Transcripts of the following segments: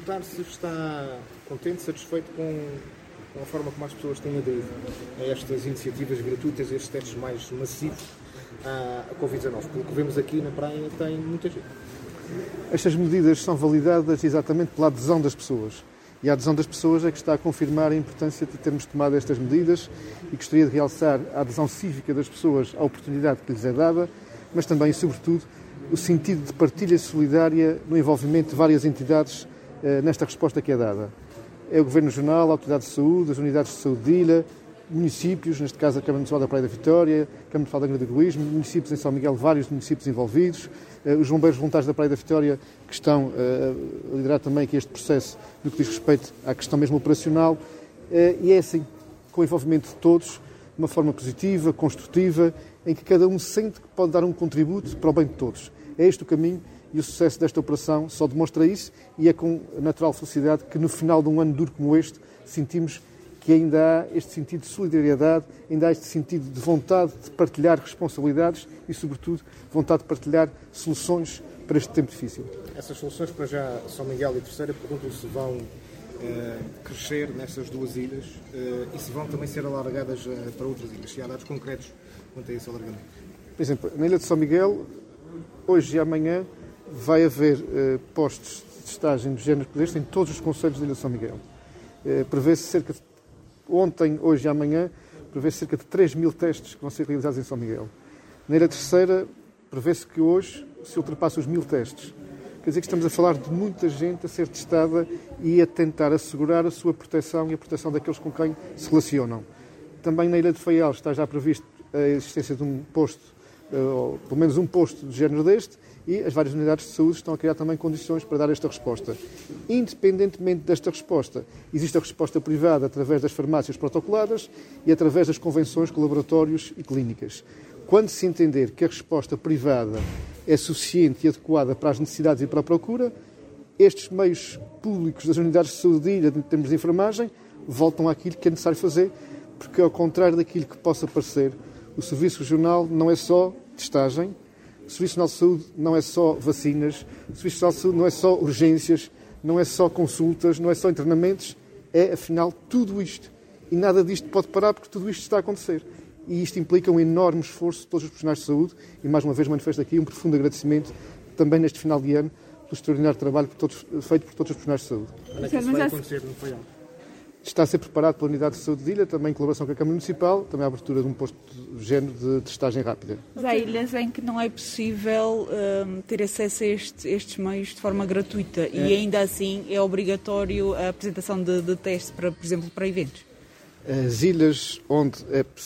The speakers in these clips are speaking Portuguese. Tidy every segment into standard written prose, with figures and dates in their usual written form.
perguntar se está contente, satisfeito com a forma como as pessoas têm aderido a estas iniciativas gratuitas, a estes testes mais massivos à Covid-19. Pelo que vemos aqui na praia, tem muita gente. Estas medidas são validadas exatamente pela adesão das pessoas. E a adesão das pessoas é que está a confirmar a importância de termos tomado estas medidas e gostaria de realçar a adesão cívica das pessoas à oportunidade que lhes é dada, mas também e sobretudo o sentido de partilha solidária no envolvimento de várias entidades nesta resposta que é dada. É o Governo Regional, a Autoridade de Saúde, as Unidades de Saúde de ilha, municípios, neste caso a Câmara Municipal da Praia da Vitória, a Câmara Municipal da Angra do Heroísmo, municípios em São Miguel, vários municípios envolvidos, os bombeiros voluntários da Praia da Vitória que estão a liderar também aqui este processo no que diz respeito à questão mesmo operacional, e é assim, com o envolvimento de todos, de uma forma positiva, construtiva, em que cada um sente que pode dar um contributo para o bem de todos. É este o caminho e o sucesso desta operação só demonstra isso, e é com natural felicidade que no final de um ano duro como este sentimos que ainda há este sentido de solidariedade, ainda há este sentido de vontade de partilhar responsabilidades e, sobretudo, vontade de partilhar soluções para este tempo difícil. Essas soluções para já São Miguel e Terceira, perguntam se vão crescer nessas duas ilhas e se vão também ser alargadas para outras ilhas. Se há dados concretos quanto a esse alargamento. Por exemplo, na ilha de São Miguel, hoje e amanhã, vai haver postos de estagem do género deste em todos os concelhos da ilha de São Miguel. Prevê-se cerca de ontem, hoje e amanhã, prevê-se cerca de 3.000 testes que vão ser realizados em São Miguel. Na Ilha Terceira, prevê-se que hoje se ultrapasse os 1.000 testes. Quer dizer que estamos a falar de muita gente a ser testada e a tentar assegurar a sua proteção e a proteção daqueles com quem se relacionam. Também na Ilha de Faial está já previsto a existência de um posto, ou pelo menos um posto de género deste, e as várias unidades de saúde estão a criar também condições para dar esta resposta. Independentemente desta resposta, existe a resposta privada através das farmácias protocoladas e através das convenções com laboratórios e clínicas. Quando se entender que a resposta privada é suficiente e adequada para as necessidades e para a procura, estes meios públicos das unidades de saúde de ilha, em termos de enfermagem, voltam àquilo que é necessário fazer, porque ao contrário daquilo que possa parecer, o Serviço Regional não é só testagem, o Serviço Nacional de Saúde não é só vacinas, o Serviço Nacional de Saúde não é só urgências, não é só consultas, não é só internamentos, é, afinal, tudo isto. E nada disto pode parar porque tudo isto está a acontecer. E isto implica um enorme esforço de todos os profissionais de saúde e, mais uma vez, manifesto aqui um profundo agradecimento, também neste final de ano, pelo extraordinário trabalho feito por todos os profissionais de saúde. Onde é que isso vai acontecer no Faial? Está a ser preparado pela Unidade de Saúde de Ilha, também em colaboração com a Câmara Municipal, também a abertura de um posto de género de testagem rápida. Mas há ilhas em que não é possível ter acesso a estes meios de forma gratuita e ainda assim é obrigatório a apresentação de teste, por exemplo, para eventos. As ilhas onde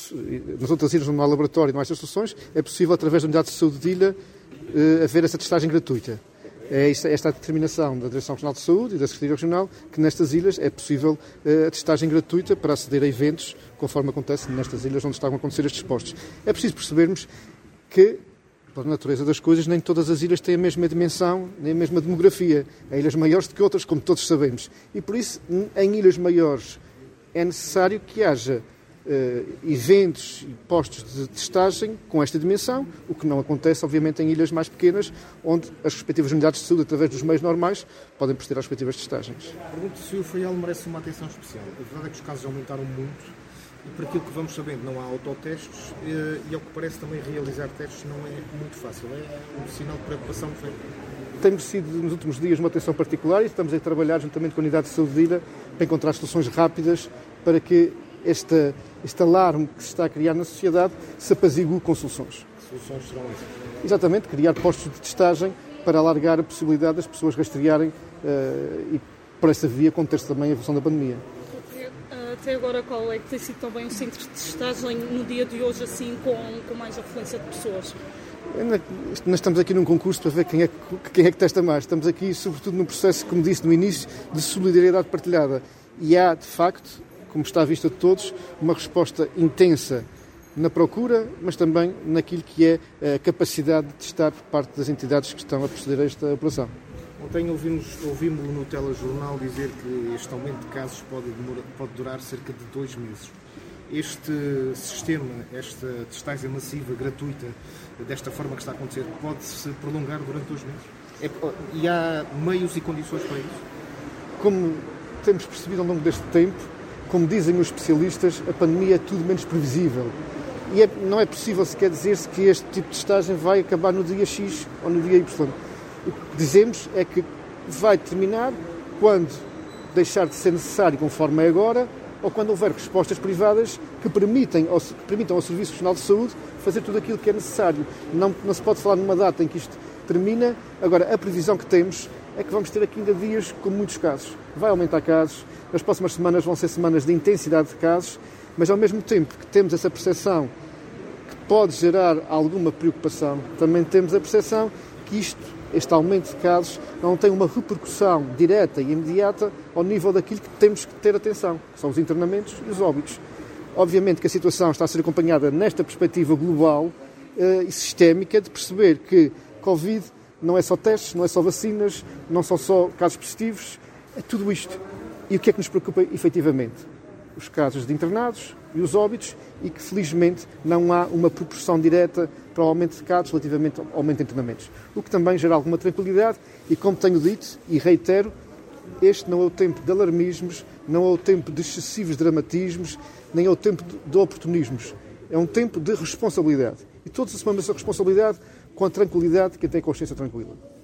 nas outras ilhas onde não há laboratório e não há estas soluções, é possível, através da Unidade de Saúde de Ilha, haver essa testagem gratuita. É esta a determinação da Direção Regional de Saúde e da Secretaria Regional que nestas ilhas é possível a testagem gratuita para aceder a eventos, conforme acontece nestas ilhas onde estão a acontecer estes postos. É preciso percebermos que, pela natureza das coisas, nem todas as ilhas têm a mesma dimensão, nem a mesma demografia. Há ilhas maiores do que outras, como todos sabemos. E por isso, em ilhas maiores, é necessário que haja eventos e postos de testagem com esta dimensão, o que não acontece, obviamente, em ilhas mais pequenas, onde as respectivas unidades de saúde, através dos meios normais, podem proceder às respectivas testagens. Pergunto se o Faial merece uma atenção especial. A verdade é que os casos aumentaram muito e, por aquilo que vamos sabendo, não há autotestes e, ao que parece, também realizar testes não é muito fácil. É um sinal de preocupação do Faial. Tem merecido, nos últimos dias, uma atenção particular e estamos a trabalhar juntamente com a Unidade de Saúde de Ilha para encontrar soluções rápidas para que este alarme que se está a criar na sociedade se apazigue com soluções. Que soluções serão essas? Exatamente, criar postos de testagem para alargar a possibilidade das pessoas rastrearem e, por essa via, conter-se também a evolução da pandemia. Até agora, qual é que tem sido também o centro de testagem no dia de hoje, assim, com mais afluência de pessoas? Nós estamos aqui num concurso para ver quem é que testa mais. Estamos aqui, sobretudo, num processo, como disse no início, de solidariedade partilhada. E há, de facto, como está à vista de todos, uma resposta intensa na procura, mas também naquilo que é a capacidade de testar por parte das entidades que estão a proceder a esta operação. Ontem ouvimos no telejornal dizer que este aumento de casos pode durar cerca de 2 meses. Este sistema, esta testagem massiva, gratuita, desta forma que está a acontecer, pode-se prolongar durante 2 meses? E há meios e condições para isso? como temos percebido ao longo deste tempo, como dizem os especialistas, a pandemia é tudo menos previsível. E não é possível sequer dizer-se que este tipo de testagem vai acabar no dia X ou no dia Y. O que dizemos é que vai terminar quando deixar de ser necessário conforme é agora, ou quando houver respostas privadas que permitam ao Serviço Nacional de Saúde fazer tudo aquilo que é necessário. Não se pode falar numa data em que isto termina. Agora, a previsão que temos é que vamos ter aqui ainda dias com muitos casos. Vai aumentar casos, as próximas semanas vão ser semanas de intensidade de casos, mas ao mesmo tempo que temos essa percepção que pode gerar alguma preocupação, também temos a percepção que este aumento de casos não tem uma repercussão direta e imediata ao nível daquilo que temos que ter atenção, que são os internamentos e os óbitos. Obviamente que a situação está a ser acompanhada nesta perspectiva global e sistémica de perceber que Covid não é só testes, não é só vacinas, não são só casos positivos, é tudo isto. E o que é que nos preocupa efetivamente? Os casos de internados e os óbitos, e que felizmente não há uma proporção direta para o aumento de casos relativamente ao aumento de internamentos. O que também gera alguma tranquilidade e, como tenho dito e reitero, este não é o tempo de alarmismos, não é o tempo de excessivos dramatismos, nem é o tempo de oportunismos. É um tempo de responsabilidade. E todos assumimos essa responsabilidade com a tranquilidade de quem tem consciência tranquila.